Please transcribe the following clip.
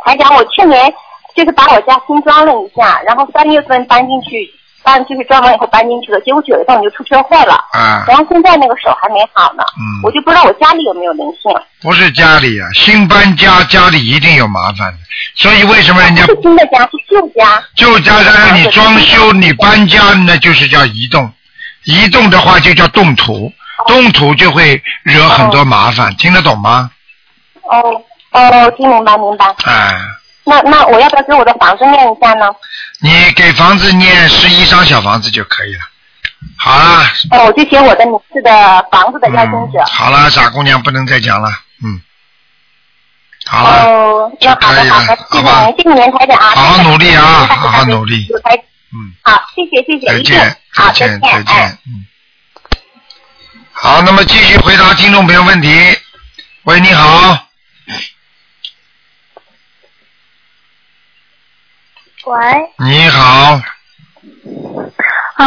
台长，我去年就是把我家新装了一下，然后3月份搬进去，就是装完以后搬进去了，结果9月份我就出车祸了，然后现在那个手还没好呢，我就不知道我家里有没有灵性。 不是家里啊，新搬家，家里一定有麻烦的，所以为什么人家不是新的家，是旧家。 旧家让你装修，你搬家那就是叫移动，移动的话就叫动土，动土就会惹很多麻烦，听得懂吗？ 听明白。那我要不要给我的房子念一下呢？ 你给房子念11张小房子就可以了。好啦。 我就写我的名字的房子的要经者。 好了，傻姑娘不能再讲了。好了。 那好的， 好吧。 谢谢您台长啊。 好好努力啊，好好努力。 好，谢谢。 再见。好，那么继续回答听众朋友问题。喂，你好。 喂。 你好。